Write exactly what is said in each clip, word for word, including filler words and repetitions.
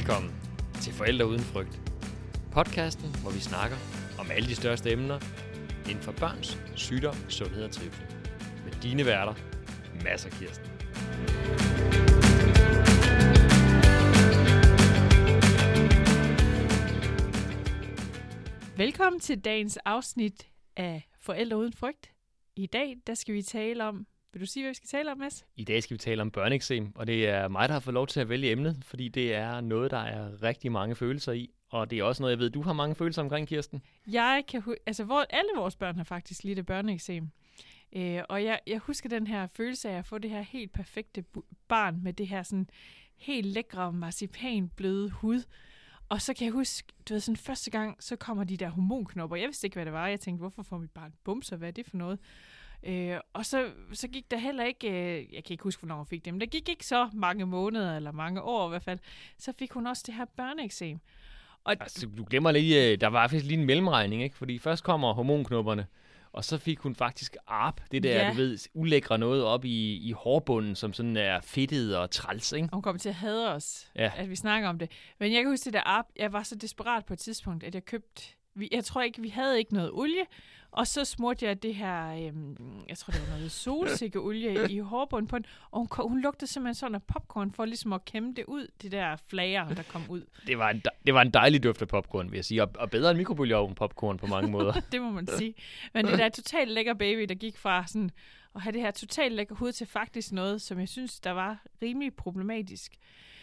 Velkommen til Forældre Uden Frygt. Podcasten, hvor vi snakker om alle de største emner inden for børns sygdom, sundhed og trivsel. Med dine værter, Mads og Kirsten. Velkommen til dagens afsnit af Forældre Uden Frygt. I dag der skal vi tale om... Vil du sige, hvad vi skal tale om, Mads? I dag skal vi tale om børneeksem, og det er mig, der har fået lov til at vælge emnet, fordi det er noget, der er rigtig mange følelser i. Og det er også noget, jeg ved, du har mange følelser omkring, Kirsten. Jeg kan hu- altså, hvor alle vores børn har faktisk lidt af børneeksem. Øh, og jeg, jeg husker den her følelse af at få det her helt perfekte bu- barn med det her sådan helt lækre, marcipanbløde hud. Og så kan jeg huske, du ved, sådan første gang, så kommer de der hormonknopper. Jeg vidste ikke, hvad det var. Jeg tænkte, hvorfor får mit barn bumser? Hvad er det for noget? Øh, og så, så gik der heller ikke, øh, jeg kan ikke huske, hvornår hun fik det, men der gik ikke så mange måneder, eller mange år i hvert fald, så fik hun også det her børneeksem. Og altså, du glemmer lige, der var faktisk lige en mellemregning, ikke? Fordi først kommer hormonknopperne, og så fik hun faktisk arp, det der, ja. du ved, ulækre noget op i, i hårbunden, som sådan er fedtet og træls, ikke? Og hun kommer til at hade os, ja. at vi snakker om det. Men jeg kan huske det der arp, jeg var så desperat på et tidspunkt, at jeg købte, vi, jeg tror ikke, vi havde ikke noget olie, og så smurte jeg det her, øhm, jeg tror det var noget solsikkeolie i hårbunden på den, og hun, hun lugtede simpelthen sådan af popcorn, for ligesom at kæmme det ud, det der flager, der kom ud. Det var en, det var en dejlig duft af popcorn, vil jeg sige, og, og bedre end mikrobølgeovn popcorn på mange måder. Det må man sige. Men det der totalt lækker baby, der gik fra sådan at have det her totalt lækker hud til faktisk noget, som jeg synes, der var rimelig problematisk.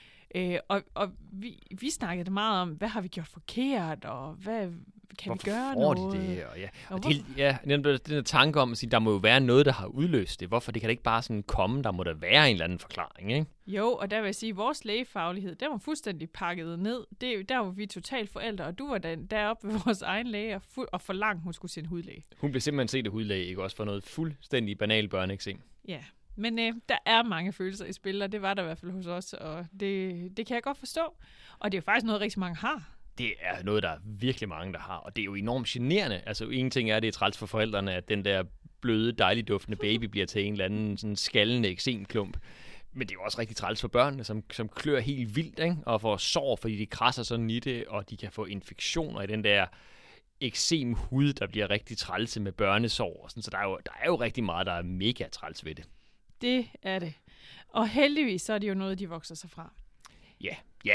Øh, og og vi, vi snakkede meget om, hvad har vi gjort forkert, og hvad kan Hvorfor vi gøre får noget? De det? Og ja, og og det, ja, den der tanke om at sige, der må jo være noget, der har udløst det. Hvorfor? Det kan da ikke bare sådan komme, der må der være en eller anden forklaring, ikke? Jo, og der vil jeg sige, at vores lægefaglighed, den var fuldstændig pakket ned. Det, der var vi totalt forældre, og du var den, deroppe ved vores egen læge, og, fu- og forlangt, hun skulle se en hudlæge. Hun blev simpelthen set af hudlæge, ikke også for noget fuldstændig banal børneeksem. Ja, men øh, der er mange følelser i spil, og det var der i hvert fald hos os, og det, det kan jeg godt forstå. Og det er jo faktisk noget, rigtig mange har. Det er noget, der er virkelig mange, der har, og det er jo enormt generende. Altså, en ting er, at det er træls for forældrene, at den der bløde, dejligt duftende baby bliver til en eller anden sådan skallende eksemklump. Men det er jo også rigtig træls for børnene, som, som klør helt vildt, ikke? Og får sår, fordi de krasser sådan i det, og de kan få infektioner i den der eksemhud, der bliver rigtig trælse med børnesår. Og sådan. Så der er, jo, der er jo rigtig meget, der er mega træls ved det. Det er det. Og heldigvis så er det jo noget, de vokser sig fra. Ja,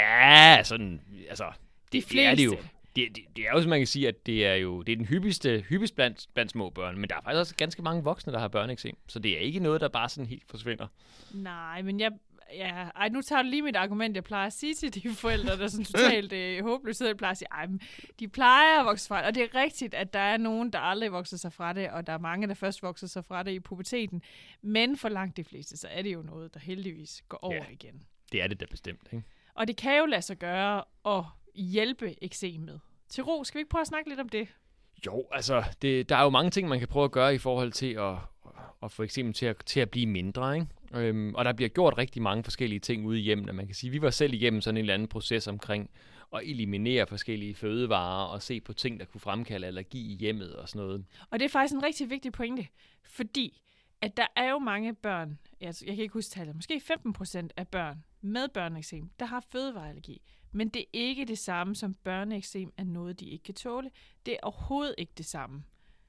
ja, sådan, altså, det, De det er det jo. fleste. Det, det, det er jo, som man kan sige, at det er jo det er den hyppigste, hyppigst blandt, blandt små børn, men der er faktisk også ganske mange voksne, der har børneeksem, så det er ikke noget, der bare sådan helt forsvinder. Nej, men jeg... Ja, ej, nu tager du lige mit argument, jeg plejer at sige til de forældre, der er sådan totalt øh, håbløse. Jeg plejer at sige, ej, men de plejer at vokse fra det. Og det er rigtigt, at der er nogen, der aldrig vokser sig fra det, og der er mange, der først vokser sig fra det i puberteten. Men for langt de fleste, så er det jo noget, der heldigvis går over Ja, igen. det er det da bestemt, ikke? Og det kan jo lade sig gøre at hjælpe eksemet. Til ro, skal vi ikke prøve at snakke lidt om det? Jo, altså, det, der er jo mange ting, man kan prøve at gøre i forhold til at, at få eksemen til at, til at blive mindre, ikke? Øhm, og der bliver gjort rigtig mange forskellige ting ude i hjemmene. Man kan sige, vi var selv igennem sådan en eller anden proces omkring at eliminere forskellige fødevarer og se på ting, der kunne fremkalde allergi i hjemmet og sådan noget. Og det er faktisk en rigtig vigtig pointe, fordi at der er jo mange børn, jeg, jeg kan ikke huske tallet, måske femten procent af børn med børneeksem, der har fødevareallergi. Men det er ikke det samme som børneeksem er noget, de ikke kan tåle. Det er overhovedet ikke det samme.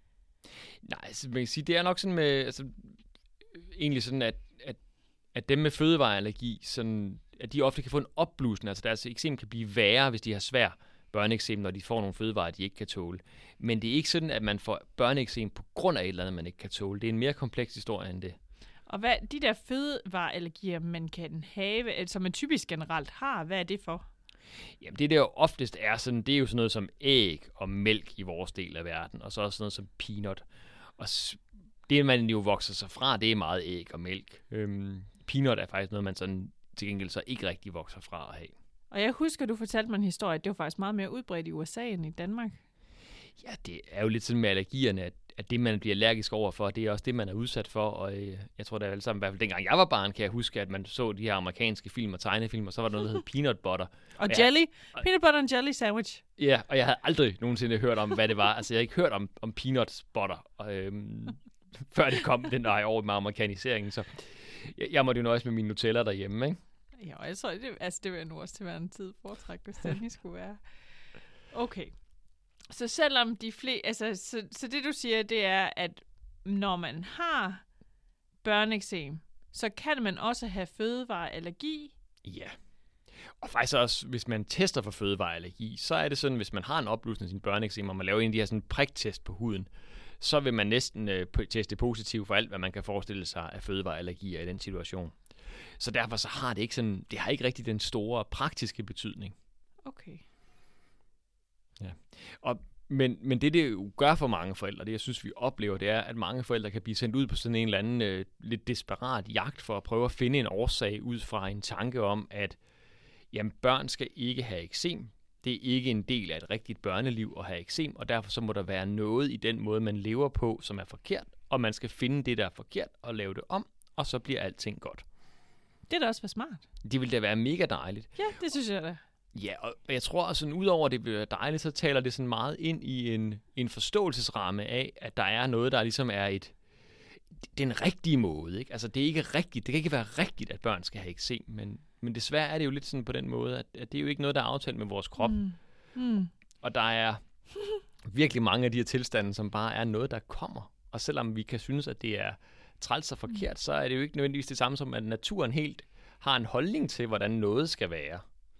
Nej, altså, man kan sige, det er nok sådan med, altså, egentlig sådan, at, at, at dem med fødevareallergi, sådan, at de ofte kan få en opblussen, altså deres eksem kan blive værre, hvis de har svær børneeksem, når de får nogle fødevarer, de ikke kan tåle. Men det er ikke sådan, at man får børneeksem på grund af et eller andet, man ikke kan tåle. Det er en mere kompleks historie end det. Og hvad de der fødevareallergier, man kan have, som man typisk generelt har, hvad er det for? Jamen det der jo oftest er sådan, det er jo sådan noget som æg og mælk i vores del af verden, og så også sådan noget som peanut. Og det man jo vokser sig fra, det er meget æg og mælk. Øhm, peanut er faktisk noget, man sådan til gengæld så ikke rigtig vokser fra at have. Og jeg husker, du fortalte mig en historie, at det var faktisk meget mere udbredt i U S A end i Danmark. Ja, det er jo lidt sådan med allergierne, at, at det, man bliver allergisk over for, det er også det, man er udsat for. Og øh, jeg tror, det er alle sammen, i hvert fald dengang jeg var barn, kan jeg huske, at man så de her amerikanske film og tegnefilm, og så var der noget, der hed peanut butter. Og og jelly. Jeg, Peanut butter and jelly sandwich. Ja, og jeg havde aldrig nogensinde hørt om, hvad det var. Altså, jeg havde ikke hørt om, om peanut butter, øh, før det kom den der over med amerikaniseringen. Så jeg, jeg måtte jo nøjes med mine Nutella derhjemme, ikke? Ja, jeg tror, det, altså, det vil jeg nu også til hver en tid foretrække, hvis det endelig skulle være. Okay. Så selvom de flere... Altså, så, så det du siger, det er, at når man har børneeksem, så kan man også have fødevareallergi. Ja. Og faktisk også, hvis man tester for fødevareallergi, så er det sådan, hvis man har en opblusning af sin børneeksem, og man laver en af de her sådan priktest på huden, så vil man næsten øh, teste positiv for alt, hvad man kan forestille sig af fødevareallergier i den situation. Så derfor så har det ikke sådan, det har ikke rigtig den store praktiske betydning. Okay. Ja. Og, men, men det, det jo gør for mange forældre, det jeg synes, vi oplever, det er, at mange forældre kan blive sendt ud på sådan en eller anden øh, lidt desperat jagt for at prøve at finde en årsag ud fra en tanke om, at jamen, børn skal ikke have eksem. Det er ikke en del af et rigtigt børneliv at have eksem, og derfor så må der være noget i den måde, man lever på, som er forkert, og man skal finde det, der er forkert, og lave det om, og så bliver alting godt. Det er da også for smart. Det vil da være mega dejligt. Ja, det synes jeg da. Ja, og jeg tror, at sådan, udover det bliver dejligt, så taler det sådan meget ind i en, en forståelsesramme af, at der er noget, der ligesom er et den rigtige måde. Ikke? Altså, det er ikke rigtigt. Det kan ikke være rigtigt, at børn skal have eksem, men, men desværre er det jo lidt sådan på den måde, at, at det er jo ikke noget, der er aftalt med vores krop. Mm. Mm. Og der er virkelig mange af de her tilstande, som bare er noget, der kommer. Og selvom vi kan synes, at det er træls og forkert, mm. så er det jo ikke nødvendigvis det samme som, at naturen helt har en holdning til, hvordan noget skal være.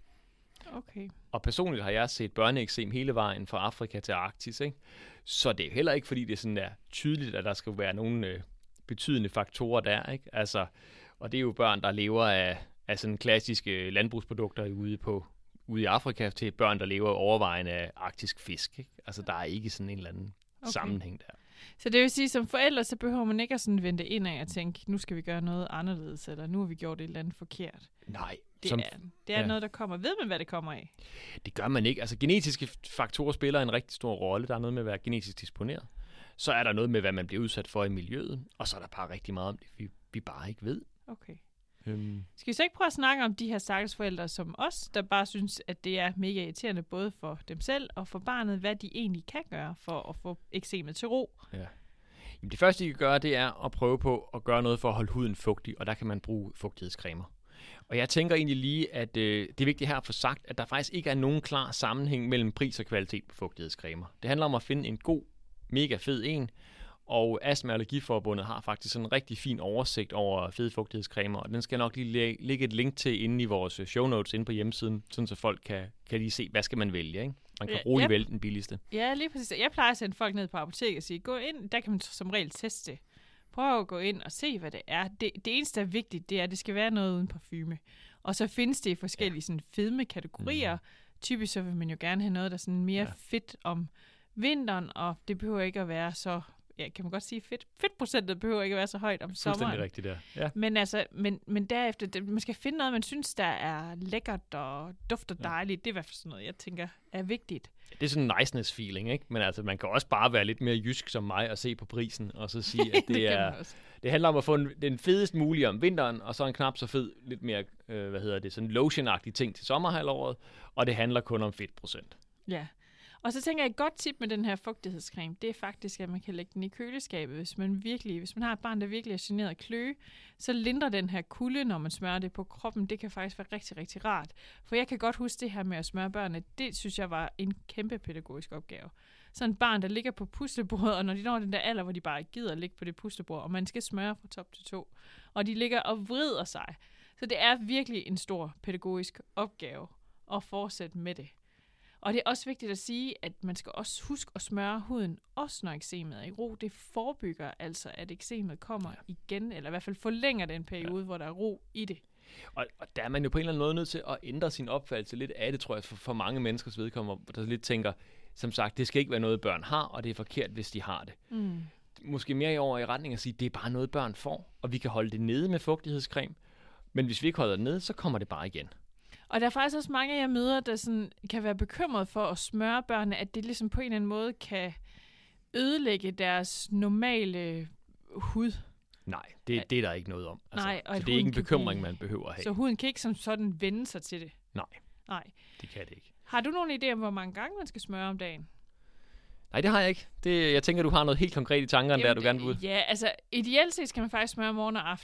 Okay. Og personligt har jeg set børneeksem hele vejen fra Afrika til Arktis, ikke? Så det er heller ikke, fordi det sådan er tydeligt, at der skal være nogle øh, betydende faktorer der, ikke? Altså, og det er jo børn, der lever af, af sådan klassiske landbrugsprodukter ude, på, ude i Afrika, til børn, der lever overvejende af arktisk fisk, ikke? Altså, der er ikke sådan en eller anden okay. sammenhæng der. Så det vil sige, som forældre, så behøver man ikke at sådan vente ind af og tænke, nu skal vi gøre noget anderledes, eller nu har vi gjort et eller andet forkert. Nej. Det som, er, det er ja. noget, der kommer. Ved man, hvad det kommer af? Det gør man ikke. Altså, genetiske faktorer spiller en rigtig stor rolle. Der er noget med at være genetisk disponeret. Så er der noget med, hvad man bliver udsat for i miljøet. Og så er der bare rigtig meget om det, vi, vi bare ikke ved. Okay. Øhm. Skal vi så ikke prøve at snakke om de her stakkels forældre som os, der bare synes, at det er mega irriterende, både for dem selv og for barnet, hvad de egentlig kan gøre for at få eksemet til ro? Ja. Jamen, det første, de kan gøre, det er at prøve på at gøre noget for at holde huden fugtig, og der kan man bruge fugtighedscremer. Og jeg tænker egentlig lige, at øh, det er vigtigt her at få sagt, at der faktisk ikke er nogen klar sammenhæng mellem pris og kvalitet på fugtighedscremer. Det handler om at finde en god, mega fed en, og Astma- og Allergiforbundet har faktisk sådan en rigtig fin oversigt over fede fugtighedscremer, og den skal nok lige lægge et link til inde i vores show notes inde på hjemmesiden, sådan så folk kan, kan lige se, hvad skal man vælge, ikke? Man kan roligt ja, vælge den billigste. Ja, lige præcis. Jeg plejer at sende folk ned på apoteket og sige, gå ind, der kan man som regel teste. Prøv at gå ind og se, hvad det er. Det, det eneste, der er vigtigt, det er, at det skal være noget uden parfume. Og så findes det i forskellige ja. sådan, fedme-kategorier. Mm. Typisk så vil man jo gerne have noget, der er sådan mere ja. fedt om vinteren, og det behøver ikke at være så... Ja, kan man godt sige, fedt. Fedtprocentet behøver ikke at være så højt om sommeren. Fuldstændig rigtigt der. Ja. Men, altså, men, men derefter, det, man skal finde noget, man synes, der er lækkert og dufter dejligt. Ja. Det er i hvert fald sådan noget, jeg tænker er vigtigt. Det er sådan en niceness feeling, ikke? Men altså, man kan også bare være lidt mere jysk som mig og se på prisen, og så sige, at det, det er... Det handler om at få en, den fedest mulige om vinteren, og så en knap så fed, lidt mere, øh, hvad hedder det, sådan lotion-agtige ting til sommerhalvåret, og det handler kun om fedtprocent. Ja. Og så tænker jeg, et godt tip med den her fugtighedscreme, det er faktisk, at man kan lægge den i køleskabet, hvis man virkelig, hvis man har et barn, der virkelig er generet af kløe, så lindrer den her kulde, når man smører det på kroppen. Det kan faktisk være rigtig, rigtig rart. For jeg kan godt huske det her med at smøre børnene, det synes jeg var en kæmpe pædagogisk opgave. Sådan et barn, der ligger på puslebordet, og når de når den der alder, hvor de bare gider at ligge på det puslebord, og man skal smøre fra top til to, og de ligger og vrider sig. Så det er virkelig en stor pædagogisk opgave at fortsætte med det. Og det er også vigtigt at sige, at man skal også huske at smøre huden, også når eksemet er i ro. Det forebygger altså, at eksemet kommer ja. igen, eller i hvert fald forlænger den periode, ja. hvor der er ro i det. Og, og der er man jo på en eller anden måde nødt til at ændre sin opfattelse lidt af det, tror jeg, for, for mange menneskers vedkommende, der lidt tænker, som sagt, det skal ikke være noget, børn har, og det er forkert, hvis de har det. Mm. Måske mere over i retning at sige, det er bare noget, børn får, og vi kan holde det nede med fugtighedscreme, men hvis vi ikke holder det nede, så kommer det bare igen. Og der er faktisk også mange af jer mødre, der sådan kan være bekymret for at smøre børnene, at det ligesom på en eller anden måde kan ødelægge deres normale hud. Nej, det, det er der ikke noget om. Altså, Nej, og så det er ikke en bekymring, blive... man behøver at have. Så huden kan ikke som sådan vende sig til det? Nej, Nej. det kan det ikke. Har du nogen idé om, hvor mange gange man skal smøre om dagen? Nej, det har jeg ikke. Det, jeg tænker, du har noget helt konkret i tankerne, Jamen, der du gerne vil ud. Ja, altså ideelt set skal man faktisk smøre morgen og aften. Det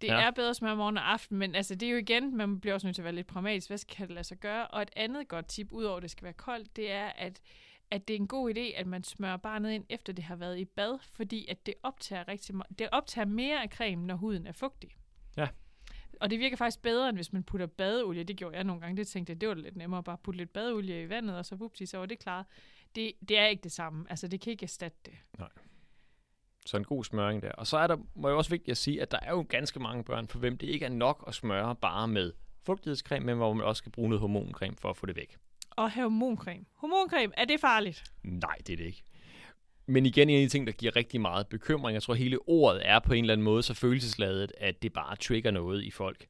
Det ja. er bedre at smøre morgen og aften, men altså, det er jo igen, man bliver også nødt til at være lidt pragmatisk. Hvad kan det lade sig gøre? Og et andet godt tip, udover at det skal være koldt, det er, at, at det er en god idé, at man smører barnet ind, efter det har været i bad, fordi at det optager, rigtig, det optager mere af cremen, når huden er fugtig. Ja. Og det virker faktisk bedre, end hvis man putter badeolie. Det gjorde jeg nogle gange. Det tænkte jeg, det var lidt nemmere at bare putte lidt badeolie i vandet, og så vupti, så var det klaret. Det, det er ikke det samme. Altså, det kan ikke erstatte det. Nej. Så en god smøring der. Og så er der, må jeg også vigtigt at sige, at der er jo ganske mange børn, for hvem det ikke er nok at smøre bare med fugtighedscreme, men hvor man også skal bruge noget hormoncreme for at få det væk. Og hormoncreme. Hormoncreme, er det farligt? Nej, det er det ikke. Men igen, en af de ting, der giver rigtig meget bekymring, jeg tror hele ordet er på en eller anden måde så følelsesladet, at det bare trigger noget i folk.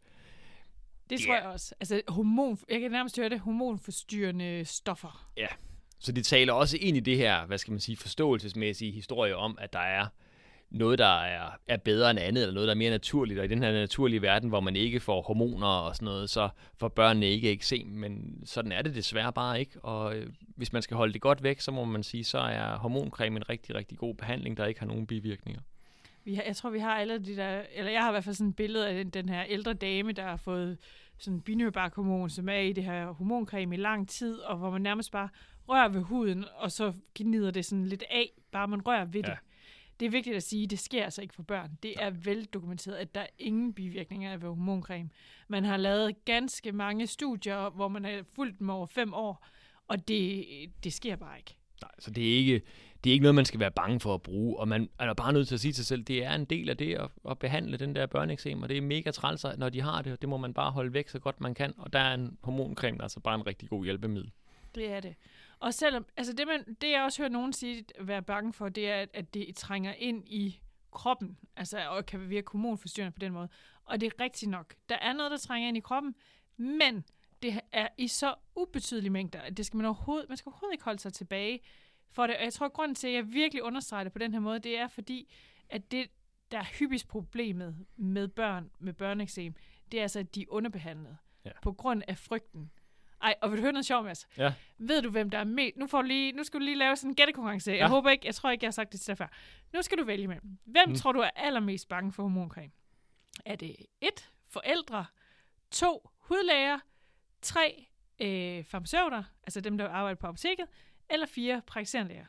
Det tror yeah. jeg også. Altså hormon, jeg kan nærmest høre det, hormonforstyrrende stoffer. Ja, så det taler også ind i det her, hvad skal man sige, forståelsesmæssige historie om, at der er noget, der er, er bedre end andet, eller noget, der er mere naturligt. Og i den her naturlige verden, hvor man ikke får hormoner og sådan noget, så får børnene ikke eksem. Men sådan er det desværre bare ikke. Og øh, hvis man skal holde det godt væk, så må man sige, så er hormoncreme en rigtig, rigtig god behandling, der ikke har nogen bivirkninger. Vi har, jeg tror, vi har alle de der, eller jeg har i hvert fald sådan et billede af den, den her ældre dame, der har fået sådan binyrbarkhormon, som er i det her hormoncreme i lang tid, og hvor man nærmest bare rører ved huden, og så gnider det sådan lidt af, bare man rører ved ja. det. Det er vigtigt at sige, at det sker altså ikke for børn. Det er veldokumenteret, at der er ingen bivirkninger af hormoncreme. Man har lavet ganske mange studier, hvor man har fulgt dem over fem år, og det, det sker bare ikke. Nej, så det er ikke, det er ikke noget, man skal være bange for at bruge, og man er bare nødt til at sige til sig selv, det er en del af det at, at behandle den der børneeksem, og det er mega træls, når de har det, og det må man bare holde væk så godt man kan, og der er en hormoncreme, der er altså bare en rigtig god hjælpemiddel. Det er det. Og selvom, altså det, man, det jeg også hører nogen sige, at være bange for, det er, at det trænger ind i kroppen, altså og kan virke hormonforstyrrende på den måde. Og det er rigtigt nok. Der er noget, der trænger ind i kroppen, men det er i så ubetydelige mængder, at det skal man overhovedet, man skal overhovedet ikke holde sig tilbage for det. Og jeg tror, at grunden til, at jeg virkelig understreger det på den her måde, det er fordi, at det, der er hyppigst problemet med børn med børneeksem, det er altså, at de er underbehandlet ja. på grund af frygten. Ej, og vil du høre noget sjovt, Mads? Ja. Ved du, hvem der er med? Nu, får du lige, nu skal du lige lave sådan en gættekonkurrence. Jeg ja. håber ikke, jeg tror ikke, jeg har sagt det til dig før. Nu skal du vælge med. Hvem mm. tror du er allermest bange for hormoncreme? Er det et, forældre, to, hudlæger, tre, øh, farmaceuter, altså dem, der arbejder på apoteket, eller fire, praktiserende læger?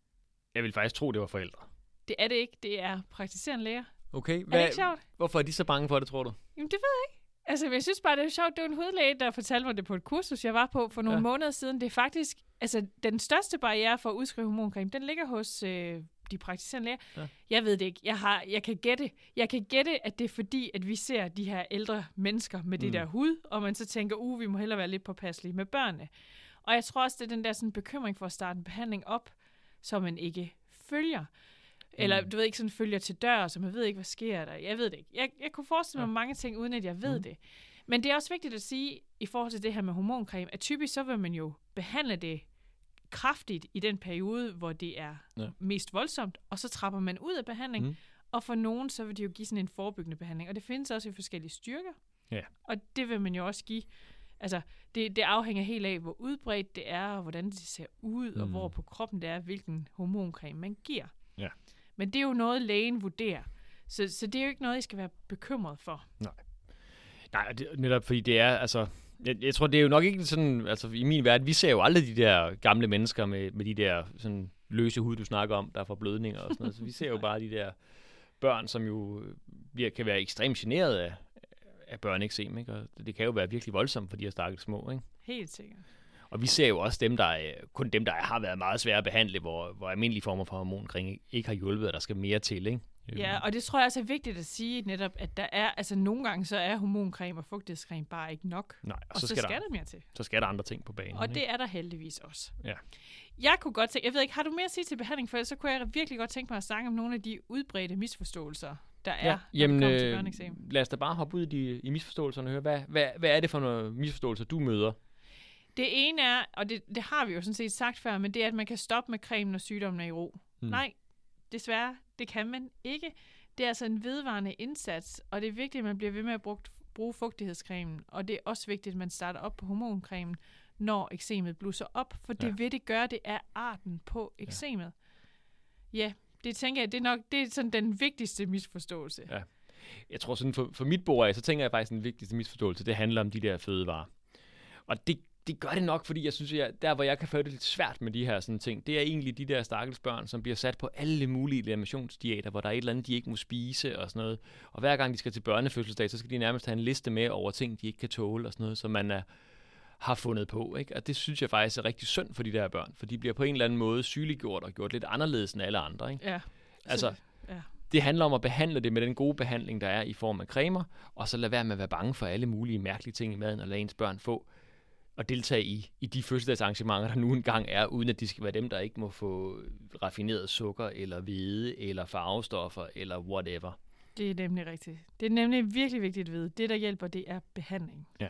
Jeg vil faktisk tro, det var forældre. Det er det ikke. Det er praktiserende læger. Okay. Hvad, er det ikke sjovt? Hvorfor er de så bange for det, tror du? Jamen, det ved jeg ikke. Altså, jeg synes bare, det er sjovt. Det var en hudlæge, der fortalte mig det på et kursus, jeg var på for nogle ja. måneder siden. Det er faktisk, altså, den største barriere for at udskrive hormoncreme, den ligger hos øh, de praktiserende læger. Ja. Jeg ved det ikke. Jeg, har, jeg kan gætte, jeg kan gætte, at det er fordi, at vi ser de her ældre mennesker med mm. det der hud, og man så tænker, uh, vi må hellere være lidt påpasselige med børnene. Og jeg tror også, det er den der sådan, bekymring for at starte en behandling op, som man ikke følger. Eller du ved ikke, sådan følger til dør, så man ved ikke, hvad sker der. Jeg ved det ikke. Jeg, jeg kunne forestille mig ja. mange ting, uden at jeg ved mm. det. Men det er også vigtigt at sige, i forhold til det her med hormoncreme, at typisk så vil man jo behandle det kraftigt i den periode, hvor det er ja. mest voldsomt, og så trapper man ud af behandling, mm. og for nogen, så vil det jo give sådan en forebyggende behandling. Og det findes også i forskellige styrker, ja. og det vil man jo også give. Altså, det, det afhænger helt af, hvor udbredt det er, og hvordan det ser ud, mm. og hvor på kroppen det er, hvilken hormoncreme man giver. Ja. Men det er jo noget, lægen vurderer. Så, så det er jo ikke noget, I skal være bekymret for. Nej. Nej, det, netop fordi det er, altså... Jeg, jeg tror, det er jo nok ikke sådan... Altså, i min verden, vi ser jo aldrig de der gamle mennesker med, med de der sådan, løse hud, du snakker om, der får blødninger og sådan noget. Så vi ser jo bare de der børn, som jo kan være ekstremt generet af, af børneeksem, ikke? Og det kan jo være virkelig voldsomt for de her stakkels små, ikke? Helt sikkert. Og vi ser jo også dem, der er, kun dem, der har været meget svære at behandle, hvor, hvor almindelige former for hormoncreme ikke har hjulpet, og der skal mere til, ikke? Ja, og det tror jeg også er vigtigt at sige netop, at der er, altså nogle gange så er hormoncreme og fugtighedscreme bare ikke nok. Nej, og, og så, så skal, der, der mere til. Så skal der andre ting på banen. Og ikke? det er der heldigvis også. Ja. Jeg kunne godt tænke, jeg ved ikke, har du mere at sige til behandling, for så kunne jeg virkelig godt tænke mig at snakke om nogle af de udbredte misforståelser, der er, ja, jamen, når det kommer til børneeksem. Lad os da bare hoppe ud i, de, i misforståelserne og høre, hvad, hvad, hvad er det for nogle misforståelser, du møder? Det ene er, og det, det har vi jo sådan set sagt før, men det er, at man kan stoppe med cremen, når sygdommen er i ro. Hmm. Nej, desværre, det kan man ikke. Det er altså en vedvarende indsats, og det er vigtigt, at man bliver ved med at bruge, bruge fugtighedscremen, og det er også vigtigt, at man starter op på hormoncremen, når eksemet blusser op, for det ja. vil det gøre, det er arten på eksemet. Ja, ja det tænker jeg, det er nok det er sådan den vigtigste misforståelse. Ja. Jeg tror sådan, for, for mit bord af, så tænker jeg faktisk, at den vigtigste misforståelse, det handler om de der fødevarer. Og det, det gør det nok, fordi jeg synes, at der, hvor jeg kan få det lidt svært med de her sådan ting, det er egentlig de der stakkels børn, som bliver sat på alle mulige eliminationsdiæter, hvor der er et eller andet, de ikke må spise og sådan noget. Og hver gang de skal til børnefødselsdag, så skal de nærmest have en liste med over ting, de ikke kan tåle og sådan noget, som man er, har fundet på. Ikke? Og det synes jeg faktisk er rigtig synd for de der børn, for de bliver på en eller anden måde sygeliggjort og gjort lidt anderledes end alle andre. Ikke? Ja. Altså, ja. Det handler om at behandle det med den gode behandling, der er i form af cremer, og så lade være med at være bange for alle mulige mærkelige ting i maden, og lade ens børn få og deltage i, i de fødselsdagsarrangementer, der nu engang er, uden at de skal være dem, der ikke må få raffineret sukker, eller hvede, eller farvestoffer, eller whatever. Det er nemlig rigtigt. Det er nemlig virkelig vigtigt at vide. Det, der hjælper, det er behandling. Ja.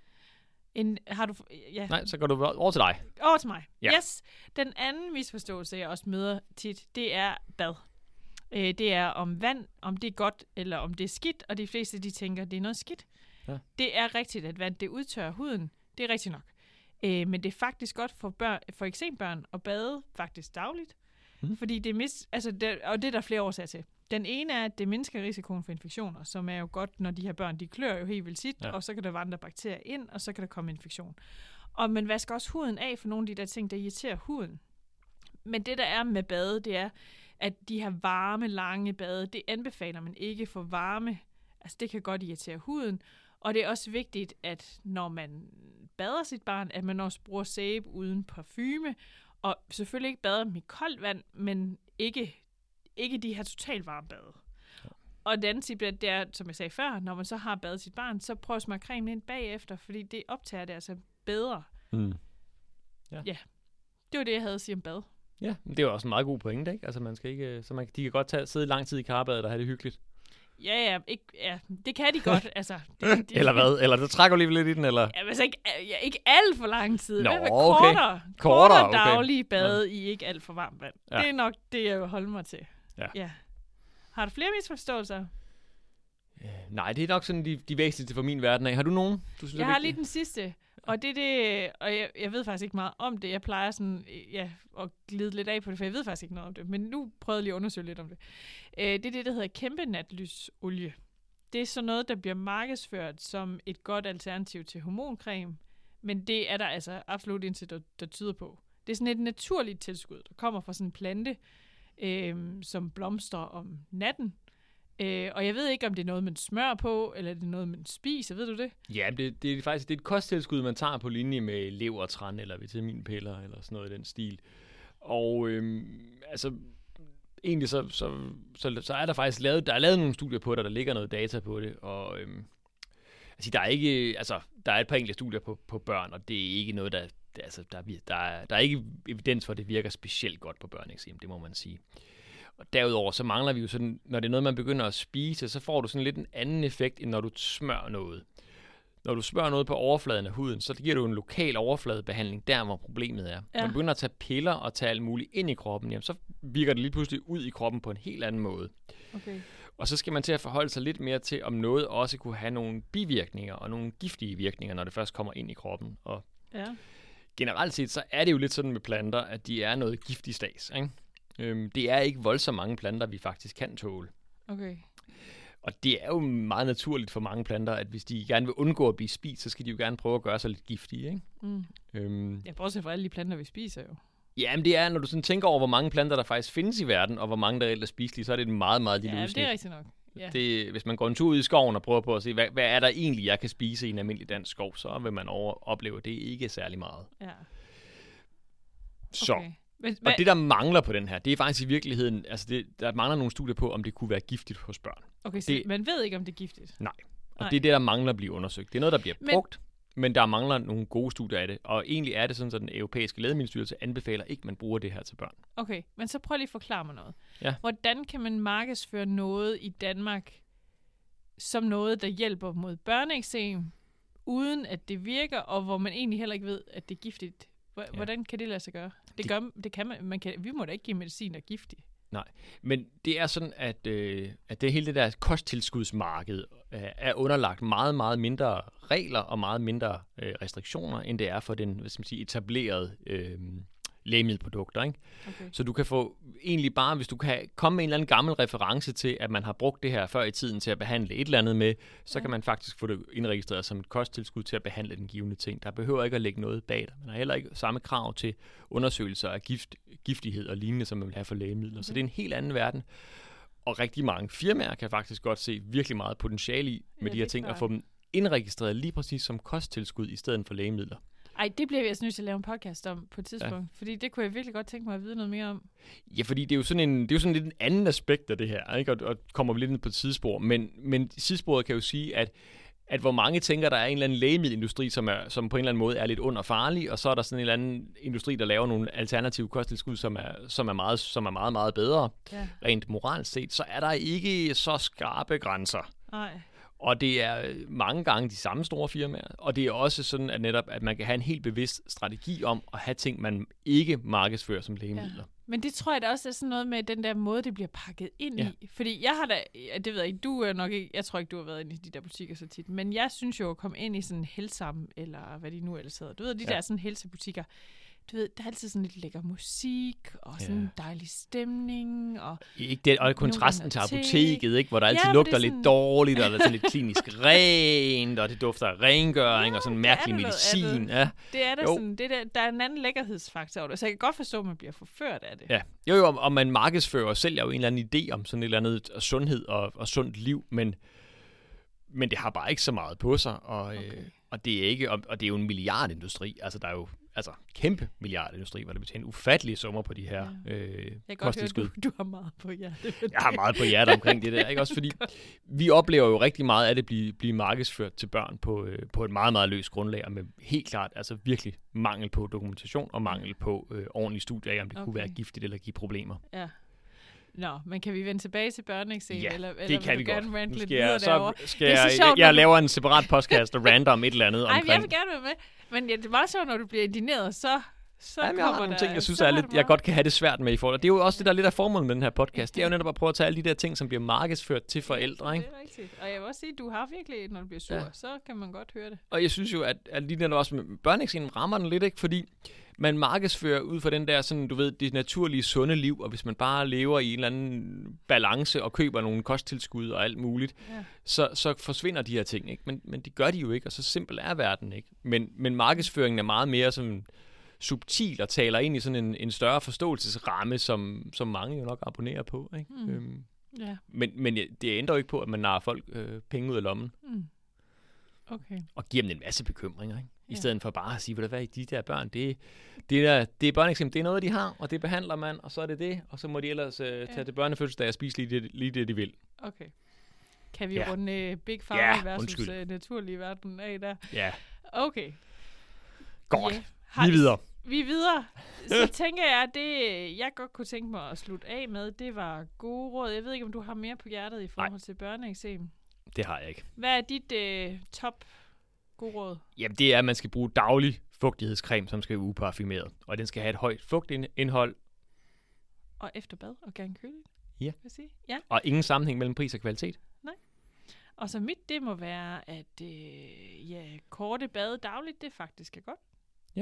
En, har du, ja. Nej, så går du over til dig. Over til mig. Ja. Yes. Den anden misforståelse, jeg også møder tit, det er bad. Øh, det er om vand, om det er godt, eller om det er skidt, og de fleste, de tænker, det er noget skidt. Ja. Det er rigtigt, at vand, det udtørrer huden. Det er rigtigt nok. Øh, men det er faktisk godt for, børn, for eksembørn at bade faktisk dagligt. Mm. Fordi det mis, altså det, og det er der flere årsager til. Den ene er, at det mindsker risikoen for infektioner, som er jo godt, når de her børn, de klør jo helt vildt sit, ja. Og så kan der vandre bakterier ind, og så kan der komme infektion. Og man vasker også huden af for nogle af de der ting, der irriterer huden. Men det, der er med bade, det er, at de her varme, lange bade, det anbefaler man ikke for varme. Altså det kan godt irritere huden. Og det er også vigtigt, at når man bader sit barn, at man også bruger sæbe uden parfume. Og selvfølgelig ikke bader med koldt vand, men ikke, ikke de her totalt varme bade. Ja. Og det andet tip, det er, som jeg sagde før, når man så har badet sit barn, så prøv at smøre cremen ind bagefter, fordi det optager det altså bedre. Mm. Ja. ja. Det var det, jeg havde at sige om bad. Ja, det er jo også en meget god pointe, ikke? Altså man skal ikke, så man, de kan godt tage, sidde lang tid i karbadet og have det hyggeligt. Ja, ja, ikke, ja, det kan de godt, altså. Det, de, eller hvad? Eller det trækker lige lidt i den, eller? Ja, altså ikke, ja, ikke alt for lang tid. Nå, okay. Kortere, kortere okay. daglige bade ja. I ikke alt for varmt vand. Ja. Det er nok det, jeg vil holde mig til. Ja. ja. Har du flere misforståelser? Øh, nej, det er nok sådan de, de væsentligste for min verden af. Har du nogen? Du synes, jeg har lige den sidste. Og det er det, og jeg, jeg ved faktisk ikke meget om det. Jeg plejer sådan, ja, at glide lidt af på det, for jeg ved faktisk ikke noget om det. Men nu prøvede jeg lige at undersøge lidt om det. Øh, det er det, der hedder kæmpe natlysolie. Det er sådan noget, der bliver markedsført som et godt alternativ til hormoncreme. Men det er der altså absolut intet, der, der tyder på. Det er sådan et naturligt tilskud, der kommer fra sådan en plante, øh, som blomstrer om natten. Øh, og jeg ved ikke, om det er noget, man smører på, eller det er noget, man spiser. Ved du det? Ja, det, det er faktisk det er et kosttilskud, man tager på linje med levertran eller vitaminpiller eller sådan noget i den stil. Og øhm, altså, egentlig så, så, så, så er der faktisk lavet, der er lavet nogle studier på det, der ligger noget data på det. Og øhm, altså, der er ikke, altså, der er et par enkelte studier på, på børn, og det er ikke noget, der, der, altså, der, der, er, der er ikke evidens for, at det virker specielt godt på børneeksem, det må man sige. Og derudover, så mangler vi jo sådan, når det er noget, man begynder at spise, så får du sådan lidt en anden effekt, end når du smører noget. Når du smører noget på overfladen af huden, så giver du en lokal overfladebehandling, der hvor problemet er. Ja. Når du begynder at tage piller og tage alt muligt ind i kroppen, jamen, så virker det lige pludselig ud i kroppen på en helt anden måde. Okay. Og så skal man til at forholde sig lidt mere til, om noget også kunne have nogle bivirkninger og nogle giftige virkninger, når det først kommer ind i kroppen. Og ja. Generelt set, så er det jo lidt sådan med planter, at de er noget giftig stads, ikke? Øhm, det er ikke voldsomt mange planter, vi faktisk kan tåle. Okay. Og det er jo meget naturligt for mange planter, at hvis de gerne vil undgå at blive spist, så skal de jo gerne prøve at gøre sig lidt giftige, ikke? Mm. Øhm, jeg prøver at se for alle de planter, vi spiser jo. Ja, men det er, når du sådan tænker over, hvor mange planter, der faktisk findes i verden, og hvor mange, der er ellers spiselige, så er det et meget, meget lille ja, udsnit. Ja, det er rigtigt nok. Yeah. Det, hvis man går en tur ud i skoven og prøver på at se, hvad, hvad er der egentlig, jeg kan spise i en almindelig dansk skov, så vil man over, opleve, at det ikke er særlig meget. Ja. Så. Okay. Men, og det, der mangler på den her, det er faktisk i virkeligheden, altså det, der mangler nogle studier på, om det kunne være giftigt hos børn. Okay, så det, man ved ikke, om det er giftigt? Nej, og nej. det er det, der mangler at blive undersøgt. Det er noget, der bliver men, brugt, men der mangler nogle gode studier af det. Og egentlig er det sådan, at den europæiske lægemiddelstyrelse anbefaler ikke, at man bruger det her til børn. Okay, men så prøv lige at forklare mig noget. Ja. Hvordan kan man markedsføre noget i Danmark som noget, der hjælper mod børneeksem, uden at det virker, og hvor man egentlig heller ikke ved, at det er giftigt? Hvordan kan det lade sig gøre? Det, det, gør, det kan man, man kan, vi må da ikke give medicin, der er giftig. Nej, men det er sådan, at, øh, at det hele det der kosttilskudsmarked øh, er underlagt meget, meget mindre regler og meget mindre øh, restriktioner, end det er for den, hvad skal man sige, etablerede øh, lægemiddelprodukter, ikke? Okay. Så du kan få egentlig bare, hvis du kan komme med en eller anden gammel reference til, at man har brugt det her før i tiden til at behandle et eller andet med, så ja. kan man faktisk få det indregistreret som et kosttilskud til at behandle den givne ting. Der behøver ikke at lægge noget bag det. Man har heller ikke samme krav til undersøgelser af gift, giftighed og lignende, som man vil have for lægemidler. Okay. Så det er en helt anden verden. Og rigtig mange firmaer kan faktisk godt se virkelig meget potentiale i med ja, de her ting, og få dem indregistreret lige præcis som kosttilskud i stedet for lægemidler. Ej, det bliver jeg altså nødt til at lave en podcast om på et tidspunkt, ja. fordi det kunne jeg virkelig godt tænke mig at vide noget mere om. Ja, fordi det er jo sådan en, det er jo sådan lidt en anden aspekt af det her, ikke? Og, og kommer vi lidt ned på et sidespor. Men, men sidesporet kan jo sige, at, at hvor mange tænker, der er en eller anden lægemiddelindustri, som, er, som på en eller anden måde er lidt under farlig, og så er der sådan en eller anden industri, der laver nogle alternative kosttilskud, som er, som er, meget, som er meget, meget bedre, ja. rent moralsk set, så er der ikke så skarpe grænser. Nej. Og det er mange gange de samme store firmaer, og det er også sådan, at netop, at man kan have en helt bevidst strategi om at have ting, man ikke markedsfører som lægemidler. Ja. Men det tror jeg da også er sådan noget med den der måde, det bliver pakket ind ja. i. Fordi jeg har da, det ved jeg ikke, du er nok ikke, jeg tror ikke, du har været inde i de der butikker så tit, men jeg synes jo at komme ind i sådan Helsam, eller hvad de nu ellers hedder. Du ved, de ja. der sådan helsebutikker, du ved, der er altid sådan lidt lækker musik, og sådan en ja. dejlig stemning. Og, ikke det, og kontrasten til apoteket, ikke, hvor der altid ja, lugter sådan... lidt dårligt, og der er lidt klinisk rent, og det dufter af rengøring, ja, og sådan mærkelig medicin. Ja. Det er der sådan, det der, der er en anden lækkerhedsfaktor over det, så jeg kan godt forstå, at man bliver forført af det. Ja, jo jo, og man markedsfører og sælger jo en eller anden idé om sådan et eller andet sundhed og, og sundt liv, men, men det har bare ikke så meget på sig, og, okay. øh, og, det er ikke, og, og det er jo en milliardindustri, altså der er jo altså kæmpe milliardindustri, hvor det betjener ufattelige summer på de her ja. øh, jeg kan godt høre, du, du har meget på hjertet. Jeg har meget på hjertet omkring det der, ikke? Også fordi vi oplever jo rigtig meget af det blive, blive markedsført til børn på, øh, på et meget, meget løst grundlag, og med helt klart altså virkelig mangel på dokumentation og mangel på øh, ordentlige studier af, om det okay. kunne være giftigt eller give problemer. Ja. Nå, men kan vi vende tilbage til børneeksem? Ja, eller, det eller kan vi godt. Gerne skal lidt jeg, så skal det er jeg, så sjovt, jeg, jeg du... laver en separat podcast og random et eller andet Ej, omkring. jeg vil gerne være med. Men ja, det er meget sjovt, når du bliver indigneret, så... Så Jamen, jeg har nogle der, ting, jeg synes, er lidt, jeg godt kan have det svært med i forhold. Det er jo også det, der er lidt af formålet med den her podcast. Det er jo netop at prøve at tage alle de der ting, som bliver markedsført til forældre. Ikke? Det er rigtigt. Og jeg vil også sige, at du har virkelig, når du bliver sur, ja. så kan man godt høre det. Og jeg synes jo, at, at lige netop også med børneeksemen rammer den lidt, ikke? Fordi man markedsfører ud fra den der, sådan, du ved, det naturlige sunde liv, og hvis man bare lever i en eller anden balance og køber nogle kosttilskud og alt muligt, ja. så, så forsvinder de her ting. Ikke? Men, men det gør de jo ikke, og så simpel er verden. Ikke? Men, men markedsføringen er meget mere sådan subtil og taler ind i sådan en, en større forståelsesramme, som, som mange jo nok abonnerer på. Ikke? Mm. Øhm, ja. Men, men det ændrer jo ikke på, at man narer folk øh, penge ud af lommen. Mm. Okay. Og giver dem en masse bekymringer. Ikke? I ja. stedet for bare at sige, hvad der er, de der børn, det, det, der, det er børneeksamen, det er noget, de har, og det behandler man, og så er det det, og så må de ellers øh, tage ja. til børnefødselsdag og spise lige det, lige det, de vil. Okay. Kan vi ja. runde uh, Big Pharma ja, versus uh, naturlige verden af der? Ja. Okay. Godt. Yeah. Vi er videre. Vi er videre. Så tænker jeg, at det, jeg godt kunne tænke mig at slutte af med, det var gode råd. Jeg ved ikke, om du har mere på hjertet i forhold Nej. til børneeksem. Det har jeg ikke. Hvad er dit uh, top gode råd? Jamen, det er, at man skal bruge daglig fugtighedscreme, som skal være uparfumeret. Og den skal have et højt fugtindhold. Og efter bad, og gerne køligt. Ja. Sige. ja. Og ingen sammenhæng mellem pris og kvalitet. Nej. Og så mit, det må være, at øh, ja, korte bade dagligt, det faktisk er godt. Ja.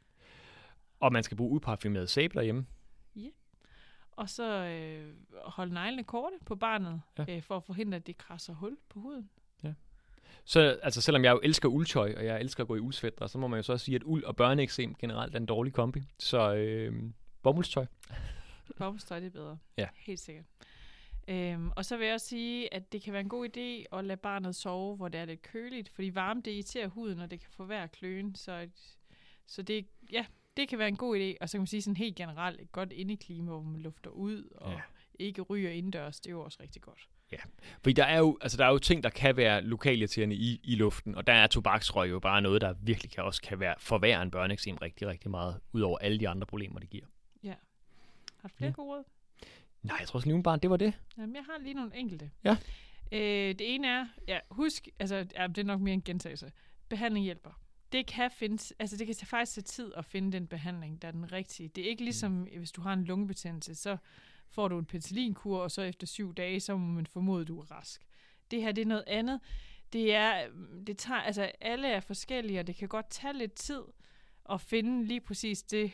Og man skal bruge uparfumerede sæbler hjemme. Ja. Og så øh, holde neglene korte på barnet, ja. øh, for at forhindre, at det krasser hul på huden. Ja. Så altså, selvom jeg jo elsker uldtøj, og jeg elsker at gå i uldsvætter, så må man jo så også sige, at uld og børneeksem generelt er en dårlig kombi. Så øh, bomuldstøj. Bomuldstøj, det er bedre. Ja. Helt sikkert. Øhm, og så vil jeg også sige, at det kan være en god idé at lade barnet sove, hvor det er lidt køligt, fordi varme, det irriterer huden, og det kan forværre kløen. Så, et, så det, ja, det kan være en god idé. Og så kan man sige sådan helt generelt et godt indeklima, hvor man lufter ud og ja. ikke ryger indendørs. Det er jo også rigtig godt. Ja, fordi der er jo, altså der er jo ting, der kan være lokalirriterende i, i luften, og der er tobaksrøg jo bare noget, der virkelig kan også kan være forværre en børneeksem rigtig, rigtig meget, ud over alle de andre problemer, det giver. Ja. Har du flere ja. gode råd? Nej, jeg tror sådan bare, det var det. Jamen, jeg har lige nogle enkelte. Ja. Øh, det ene er, ja, husk, altså, ja, det er nok mere en gentagelse. Behandling hjælper. Det kan findes, altså det kan faktisk tage tid at finde den behandling, der er den rigtige. Det er ikke ligesom, mm. hvis du har en lungebetændelse, så får du en penicillinkur, og så efter syv dage, så må man formode, at du er rask. Det her, det er noget andet. Det er, det tager, altså alle er forskellige, og det kan godt tage lidt tid at finde lige præcis det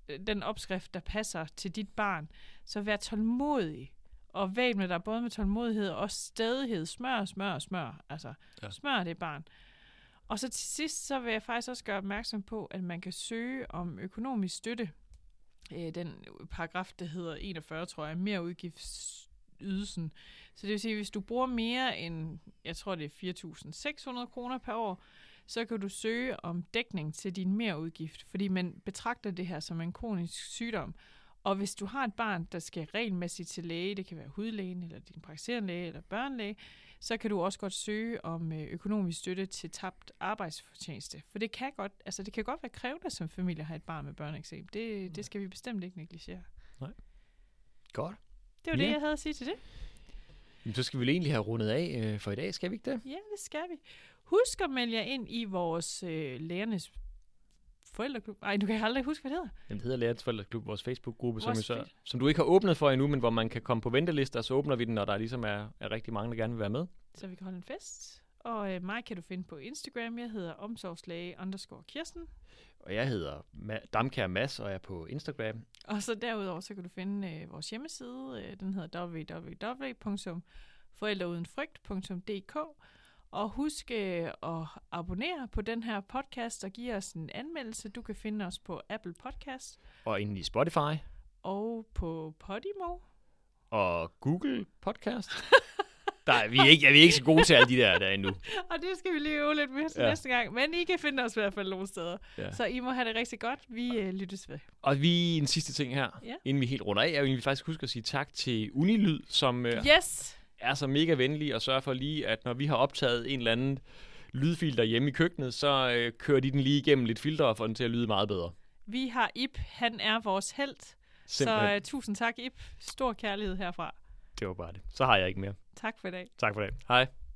den opskrift, der passer til dit barn. Så vær tålmodig. Og vælg med dig både med tålmodighed og også stædighed. Smør, smør, smør. Altså, ja. Smør det barn. Og så til sidst, så vil jeg faktisk også gøre opmærksom på, at man kan søge om økonomisk støtte. Øh, den paragraf, der hedder enogfyrre, tror jeg, mere udgiftsydelsen. Så det vil sige, at hvis du bruger mere end, jeg tror det er fire tusind seks hundrede kroner per år, så kan du søge om dækning til din merudgift, fordi man betragter det her som en kronisk sygdom. Og hvis du har et barn, der skal regelmæssigt til læge, det kan være hudlægen, eller din praktiserende læge, eller børnelæge, så kan du også godt søge om økonomisk støtte til tabt arbejdsfortjeneste. For det kan godt, altså det kan godt være krævende som familie at have et barn med børneeksem. Det, det skal vi bestemt ikke negligere. Nej. Godt. Det var ja. det, jeg havde at sige til det. Men så skal vi egentlig have rundet af øh, for i dag, skal vi ikke det? Ja, det skal vi. Husk at melde jer ind i vores øh, lærernes forældreklub. Ej, du kan aldrig huske, hvad det hedder. Den hedder Lærernes Forældreklub, vores Facebook-gruppe, som, så, som du ikke har åbnet for endnu, men hvor man kan komme på ventelister, så åbner vi den, når der ligesom er, er rigtig mange, der gerne vil være med. Så vi kan holde en fest. Og øh, mig kan du finde på Instagram. Jeg hedder omsorgslæge underscore Kirsten. Og jeg hedder Ma- Damkær Mads, og jeg er på Instagram. Og så derudover, så kan du finde øh, vores hjemmeside. Øh, den hedder w w w punktum forældreudenfrygt punktum d k. Og husk øh, at abonnere på den her podcast og give os en anmeldelse. Du kan finde os på Apple Podcast. Og inde i Spotify. Og på Podimo. Og Google Podcast. Der er, vi, er ikke, er vi ikke så gode til alle de der, der endnu. Og det skal vi lige øve lidt mere til ja. næste gang. Men I kan finde os i hvert fald nogle steder. Ja. Så I må have det rigtig godt. Vi øh, lyttes ved. Og vi en sidste ting her, ja. inden vi helt runder af, er jo faktisk huske at sige tak til Unilyd, som øh, yes. er så mega venlig og sørger for lige, at når vi har optaget en eller anden lydfil derhjemme i køkkenet, så øh, kører de den lige igennem lidt filter og får den til at lyde meget bedre. Vi har Ip. Han er vores helt. Så uh, tusind tak, Ip. Stor kærlighed herfra. Det var bare det. Så har jeg ikke mere. Tak for i dag. Tak for i dag. Hej.